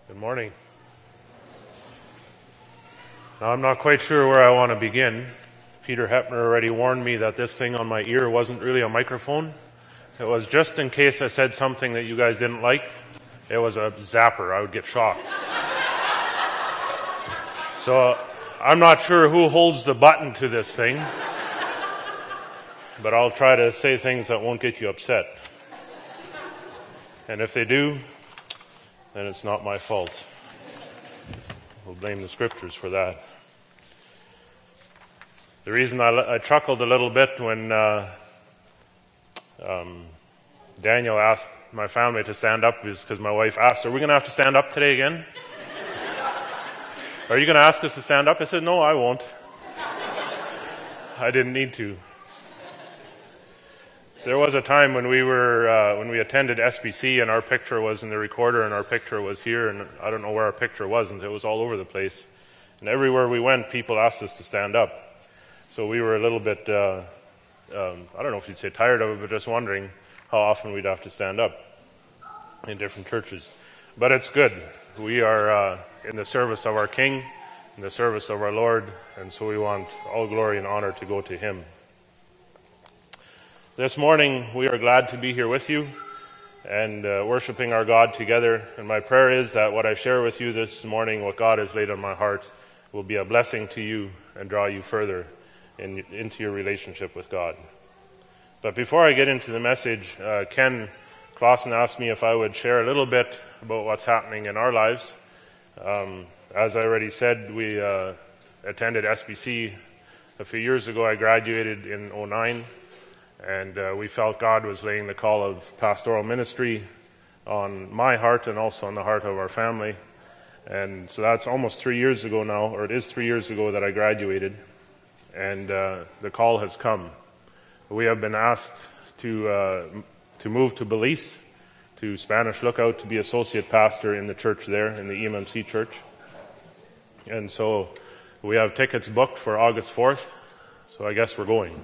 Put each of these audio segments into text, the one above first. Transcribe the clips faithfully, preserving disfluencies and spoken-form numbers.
Good morning. Now, I'm not quite sure where I want to begin. Peter Hepner already warned me that this thing on my ear wasn't really a microphone. It was just in case I said something that you guys didn't like. It was a zapper. I would get shocked. So I'm not sure who holds the button to this thing, but I'll try to say things that won't get you upset. And if they do, then it's not my fault. We'll blame the scriptures for that. The reason I, I chuckled a little bit when uh, um, Daniel asked my family to stand up is because my wife asked, "Are we going to have to stand up today again? Are you going to ask us to stand up?" I said, "No, I won't." I didn't need to. There was a time when we were uh, when we attended S B C and our picture was in the recorder and our picture was here, and I don't know where our picture was, and it was all over the place. And everywhere we went, people asked us to stand up. So we were a little bit, uh, um, I don't know if you'd say tired of it, but just wondering how often we'd have to stand up in different churches. But it's good. We are uh, in the service of our King, in the service of our Lord, and so we want all glory and honor to go to Him. This morning, we are glad to be here with you and uh, worshiping our God together. And my prayer is that what I share with you this morning, what God has laid on my heart, will be a blessing to you and draw you further in, into your relationship with God. But before I get into the message, uh, Ken Clausen asked me if I would share a little bit about what's happening in our lives. Um, as I already said, we uh, attended S B C a few years ago. I graduated in oh nine. And uh, we felt God was laying the call of pastoral ministry on my heart and also on the heart of our family. And so that's almost three years ago now, or it is three years ago that I graduated. And uh, the call has come. We have been asked to uh, to move to Belize, to Spanish Lookout, to be associate pastor in the church there, in the E M M C church. And so we have tickets booked for August fourth, so I guess we're going.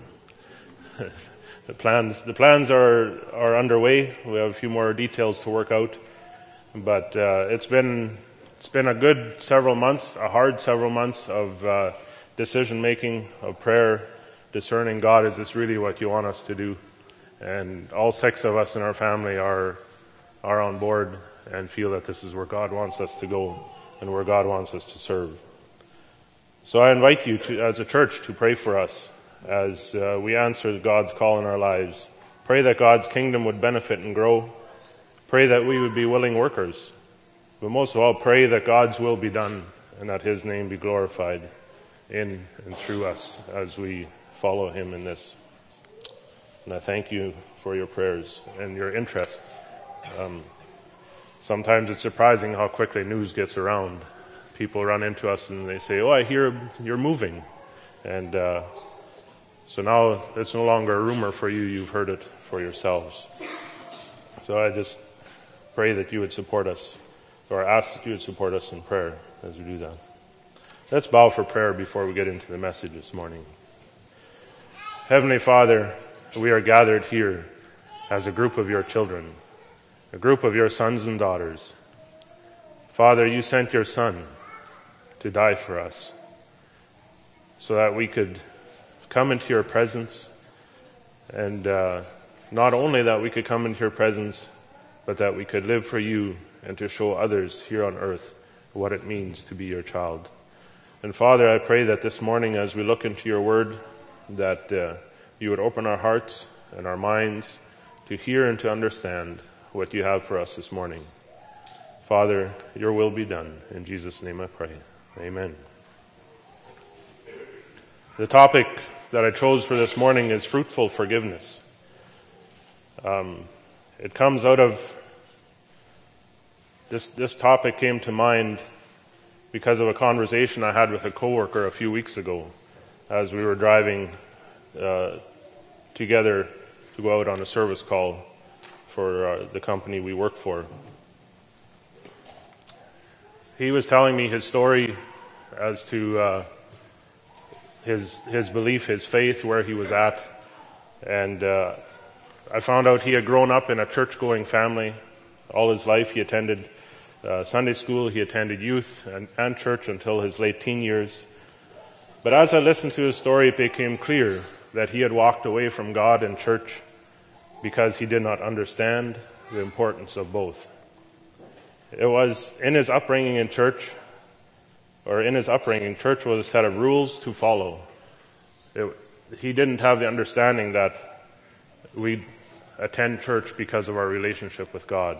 The plans, the plans are, are underway. We have a few more details to work out, but uh, it's been it's been a good several months, a hard several months of uh, decision making, of prayer, discerning God, is this really what you want us to do? And all six of us in our family are are on board and feel that this is where God wants us to go and where God wants us to serve. So I invite you to, as a church, to pray for us as uh, we answer God's call in our lives. Pray that God's kingdom would benefit and grow. Pray that we would be willing workers. But most of all, pray that God's will be done and that His name be glorified in and through us as we follow Him in this. And I thank you for your prayers and your interest. Um, sometimes it's surprising how quickly news gets around. People run into us and they say, "Oh, I hear you're moving." And uh So now it's no longer a rumor for you, you've heard it for yourselves. So I just pray that you would support us, or ask that you would support us in prayer as we do that. Let's bow for prayer before we get into the message this morning. Heavenly Father, we are gathered here as a group of your children, a group of your sons and daughters. Father, you sent your Son to die for us so that we could come into your presence, and uh, not only that we could come into your presence, but that we could live for you and to show others here on earth what it means to be your child. And Father, I pray that this morning as we look into your word, that uh, you would open our hearts and our minds to hear and to understand what you have for us this morning. Father, your will be done. In Jesus' name I pray. Amen. The topic that I chose for this morning is fruitful forgiveness. Um, it comes out of, this, this topic came to mind because of a conversation I had with a coworker a few weeks ago as we were driving uh, together to go out on a service call for uh, the company we work for. He was telling me his story as to uh, his his belief, his faith, where he was at. And uh, I found out he had grown up in a church-going family. All his life he attended uh, Sunday school. He attended youth and, and church until his late teen years. But as I listened to his story, it became clear that he had walked away from God and church because he did not understand the importance of both. It was in his upbringing in church, or in his upbringing, church was a set of rules to follow. It, he didn't have the understanding that we attend church because of our relationship with God.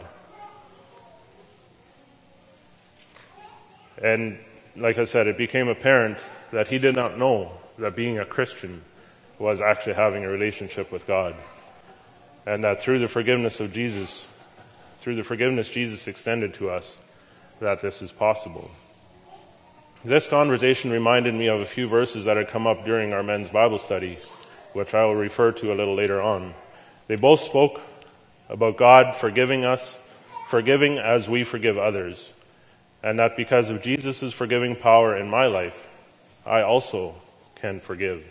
And like I said, it became apparent that he did not know that being a Christian was actually having a relationship with God. And that through the forgiveness of Jesus, through the forgiveness Jesus extended to us, that this is possible. This conversation reminded me of a few verses that had come up during our men's Bible study, which I will refer to a little later on. They both spoke about God forgiving us, forgiving as we forgive others, and that because of Jesus' forgiving power in my life, I also can forgive.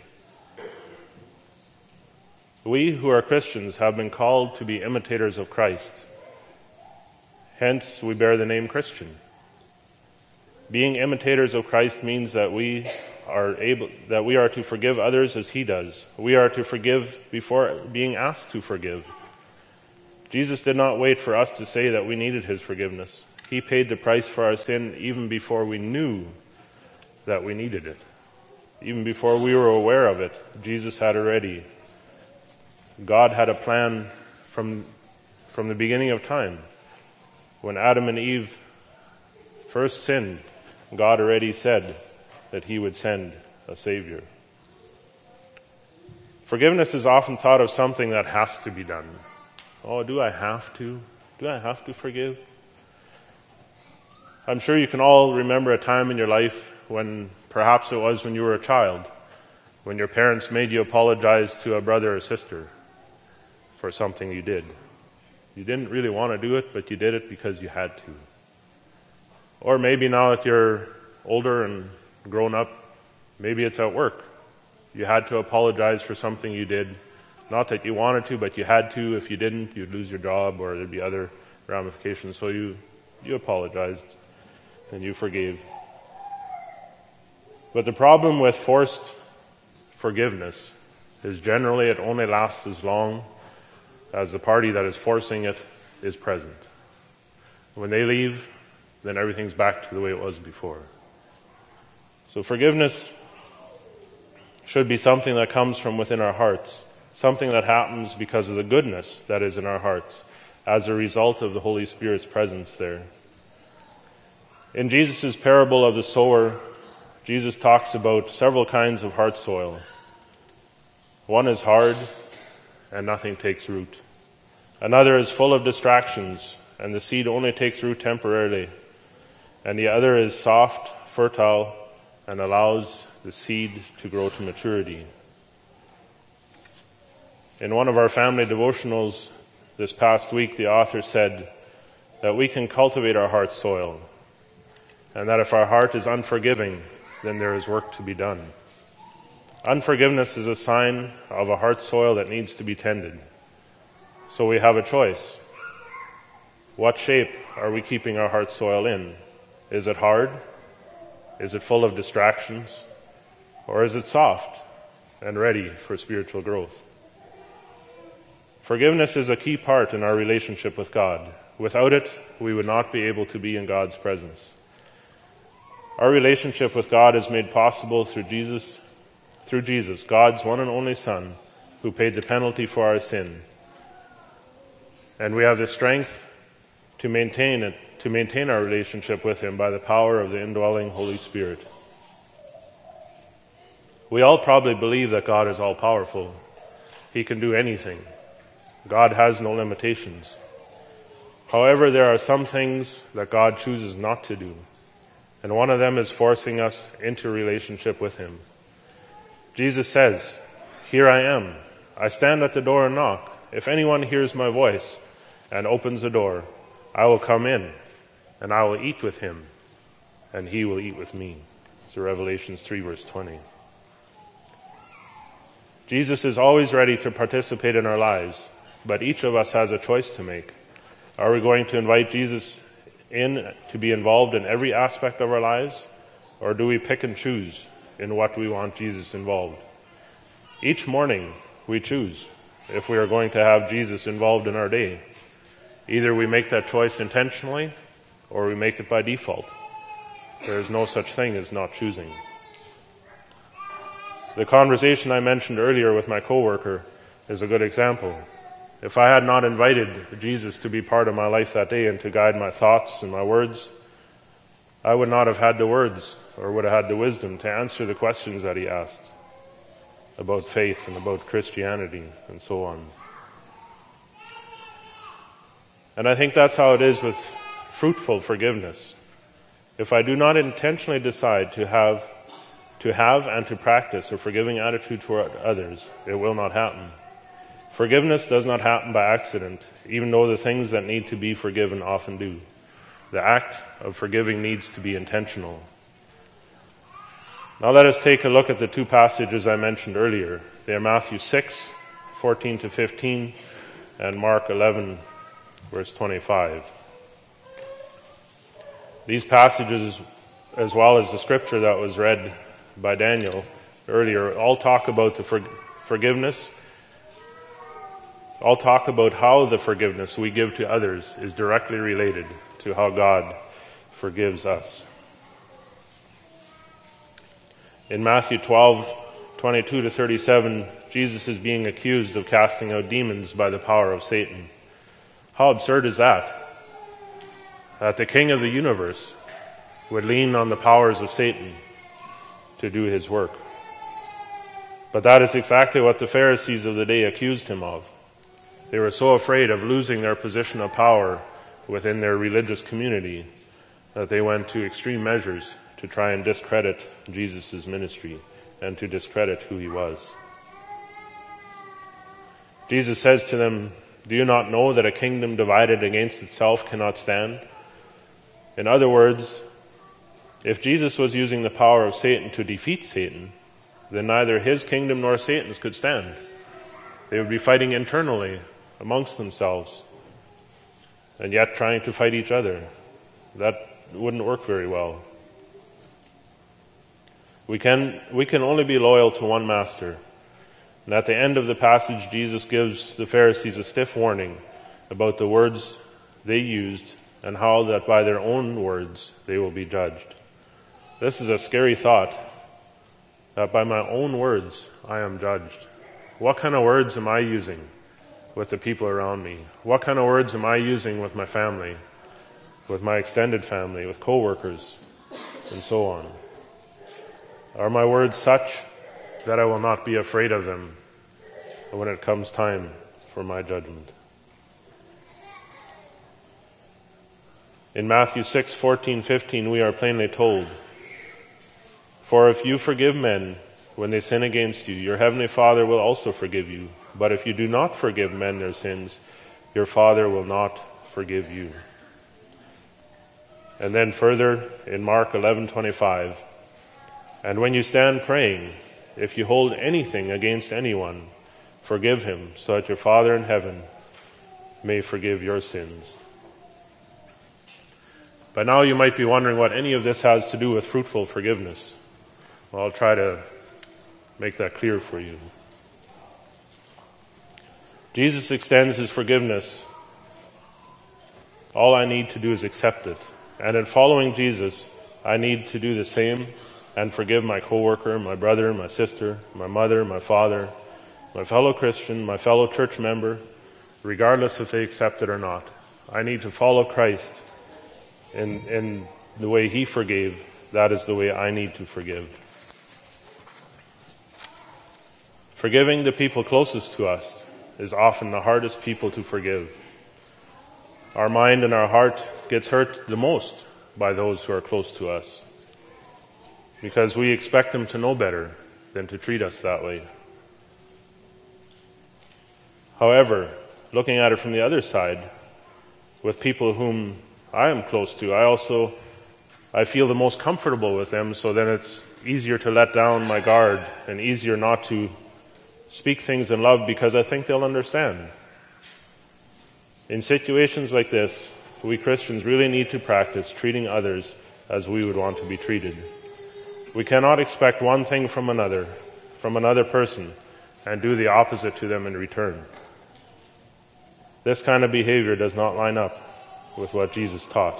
We who are Christians have been called to be imitators of Christ. Hence, we bear the name Christian. Being imitators of Christ means that we are able, that we are to forgive others as he does. We are to forgive before being asked to forgive. Jesus did not wait for us to say that we needed his forgiveness. He paid the price for our sin even before we knew that we needed it. Even before we were aware of it, Jesus had already. God had a plan from, from the beginning of time. When Adam and Eve first sinned, God already said that he would send a Savior. Forgiveness is often thought of something that has to be done. Oh, do I have to? Do I have to forgive? I'm sure you can all remember a time in your life when perhaps it was when you were a child, when your parents made you apologize to a brother or sister for something you did. You didn't really want to do it, but you did it because you had to. Or maybe now that you're older and grown up, maybe it's at work. You had to apologize for something you did. Not that you wanted to, but you had to. If you didn't, you'd lose your job or there'd be other ramifications. So you, you apologized and you forgave. But the problem with forced forgiveness is generally it only lasts as long as the party that is forcing it is present. When they leave, then everything's back to the way it was before. So forgiveness should be something that comes from within our hearts, something that happens because of the goodness that is in our hearts as a result of the Holy Spirit's presence there. In Jesus' parable of the sower, Jesus talks about several kinds of heart soil. One is hard and nothing takes root. Another is full of distractions and the seed only takes root temporarily. And the other is soft, fertile, and allows the seed to grow to maturity. In one of our family devotionals this past week, the author said that we can cultivate our heart soil, and that if our heart is unforgiving, then there is work to be done. Unforgiveness is a sign of a heart soil that needs to be tended. So we have a choice. What shape are we keeping our heart soil in? Is it hard? Is it full of distractions? Or is it soft and ready for spiritual growth? Forgiveness is a key part in our relationship with God. Without it, we would not be able to be in God's presence. Our relationship with God is made possible through Jesus, through Jesus, God's one and only Son, who paid the penalty for our sin. And we have the strength to maintain it, to maintain our relationship with him by the power of the indwelling Holy Spirit. We all probably believe that God is all-powerful. He can do anything. God has no limitations. However, there are some things that God chooses not to do, and one of them is forcing us into relationship with him. Jesus says, "Here I am. I stand at the door and knock. If anyone hears my voice and opens the door, I will come in, and I will eat with him, and he will eat with me." So Revelation three, verse twenty. Jesus is always ready to participate in our lives, but each of us has a choice to make. Are we going to invite Jesus in to be involved in every aspect of our lives, or do we pick and choose in what we want Jesus involved? Each morning we choose if we are going to have Jesus involved in our day. Either we make that choice intentionally or we make it by default. There is no such thing as not choosing. The conversation I mentioned earlier with my coworker is a good example. If I had not invited Jesus to be part of my life that day and to guide my thoughts and my words, I would not have had the words or would have had the wisdom to answer the questions that he asked about faith and about Christianity and so on. And I think that's how it is with fruitful forgiveness. If I do not intentionally decide to have to have and to practice a forgiving attitude toward others, it will not happen. Forgiveness does not happen by accident, even though the things that need to be forgiven often do. The act of forgiving needs to be intentional. Now let us take a look at the two passages I mentioned earlier. They are Matthew six, fourteen to fifteen, and Mark eleven, verse twenty-five. These passages, as well as the scripture that was read by Daniel earlier, all talk about the for- forgiveness, all talk about how the forgiveness we give to others is directly related to how God forgives us. In Matthew twelve, twenty-two to thirty-seven, Jesus is being accused of casting out demons by the power of Satan. How absurd is that? That the King of the universe would lean on the powers of Satan to do his work. But that is exactly what the Pharisees of the day accused him of. They were so afraid of losing their position of power within their religious community that they went to extreme measures to try and discredit Jesus' ministry and to discredit who he was. Jesus says to them, "Do you not know that a kingdom divided against itself cannot stand?" In other words, if Jesus was using the power of Satan to defeat Satan, then neither his kingdom nor Satan's could stand. They would be fighting internally amongst themselves and yet trying to fight each other. That wouldn't work very well. We can, we can only be loyal to one master. And at the end of the passage, Jesus gives the Pharisees a stiff warning about the words they used and how that by their own words they will be judged. This is a scary thought, that by my own words I am judged. What kind of words am I using with the people around me? What kind of words am I using with my family, with my extended family, with co-workers, and so on? Are my words such that I will not be afraid of them when it comes time for my judgment? In Matthew six, fourteen, fifteen, we are plainly told, "For if you forgive men when they sin against you, your heavenly Father will also forgive you. But if you do not forgive men their sins, your Father will not forgive you." And then further in Mark eleven twenty-five, "And when you stand praying, if you hold anything against anyone, forgive him, so that your Father in heaven may forgive your sins." By now you might be wondering what any of this has to do with fruitful forgiveness. Well, I'll try to make that clear for you. Jesus extends his forgiveness. All I need to do is accept it. And in following Jesus, I need to do the same and forgive my coworker, my brother, my sister, my mother, my father, my fellow Christian, my fellow church member, regardless if they accept it or not. I need to follow Christ in, in the way he forgave. That is the way I need to forgive. Forgiving the people closest to us is often the hardest people to forgive. Our mind and our heart gets hurt the most by those who are close to us, because we expect them to know better than to treat us that way. However, looking at it from the other side, with people whom I am close to, I also I feel the most comfortable with them, so then it's easier to let down my guard and easier not to speak things in love because I think they'll understand. In situations like this, we Christians really need to practice treating others as we would want to be treated. We cannot expect one thing from another, from another person, and do the opposite to them in return. This kind of behavior does not line up with what Jesus taught.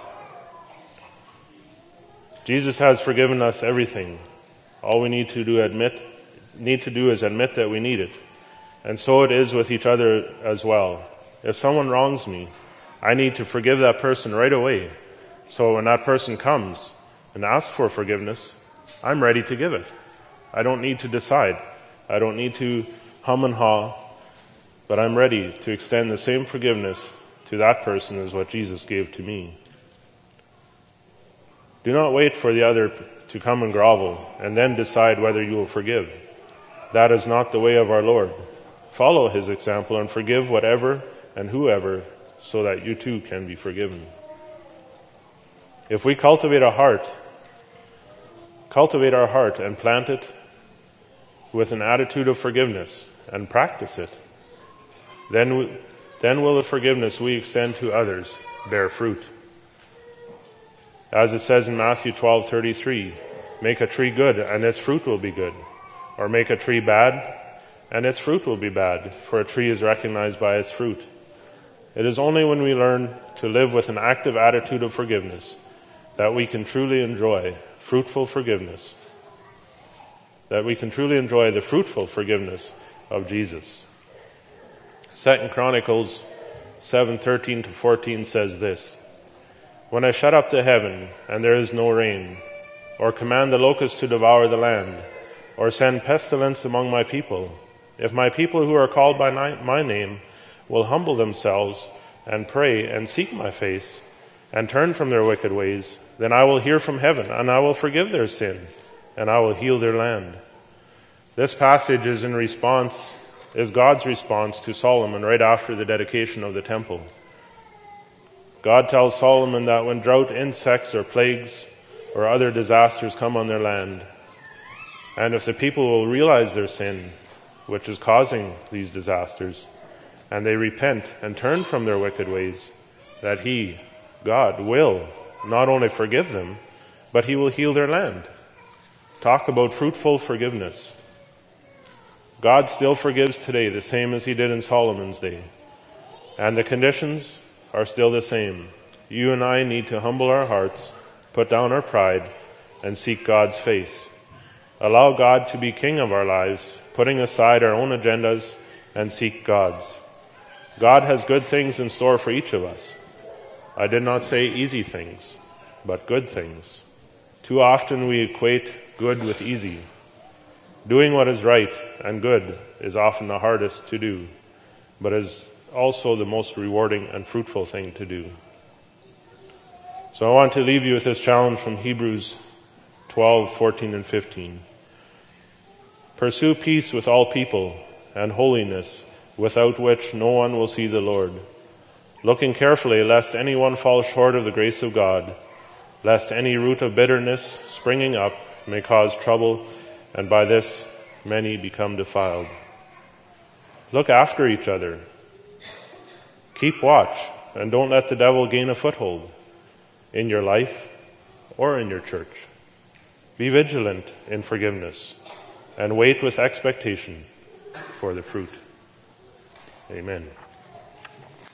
Jesus has forgiven us everything. All we need to do admit need to do is admit that we need it. And so it is with each other as well. If someone wrongs me, I need to forgive that person right away. So when that person comes and asks for forgiveness, I'm ready to give it. I don't need to decide. I don't need to hum and haw, but I'm ready to extend the same forgiveness to that person as what Jesus gave to me. Do not wait for the other to come and grovel and then decide whether you will forgive. That is not the way of our Lord. Follow his example and forgive whatever and whoever, so that you too can be forgiven. If we cultivate a heart, cultivate our heart and plant it with an attitude of forgiveness and practice it, then, we, then will the forgiveness we extend to others bear fruit. As it says in Matthew twelve thirty-three, make a tree good and its fruit will be good. Or make a tree bad and its fruit will be bad, for a tree is recognized by its fruit. It is only when we learn to live with an active attitude of forgiveness that we can truly enjoy fruitful forgiveness, that we can truly enjoy the fruitful forgiveness of Jesus. Second Chronicles seven thirteen to fourteen says this, when I shut up the heaven and there is no rain, or command the locusts to devour the land, or send pestilence among my people, if my people who are called by my name will humble themselves and pray and seek my face and turn from their wicked ways, then I will hear from heaven and I will forgive their sin and I will heal their land. This passage is in response, is God's response to Solomon right after the dedication of the temple. God tells Solomon that when drought, insects, or plagues or other disasters come on their land, and if the people will realize their sin, which is causing these disasters, and they repent and turn from their wicked ways, that he, God, will not only forgive them, but he will heal their land. Talk about fruitful forgiveness. God still forgives today the same as he did in Solomon's day. And the conditions are still the same. You and I need to humble our hearts, put down our pride, and seek God's face. Allow God to be king of our lives, putting aside our own agendas and seek God's. God has good things in store for each of us. I did not say easy things, but good things. Too often we equate good with easy. Doing what is right and good is often the hardest to do, but is also the most rewarding and fruitful thing to do. So I want to leave you with this challenge from Hebrews twelve, fourteen, and fifteen. Pursue peace with all people and holiness, without which no one will see the Lord. Looking carefully lest anyone fall short of the grace of God, lest any root of bitterness springing up may cause trouble, and by this many become defiled. Look after each other. Keep watch, and don't let the devil gain a foothold in your life or in your church. Be vigilant in forgiveness, and wait with expectation for the fruit. Amen.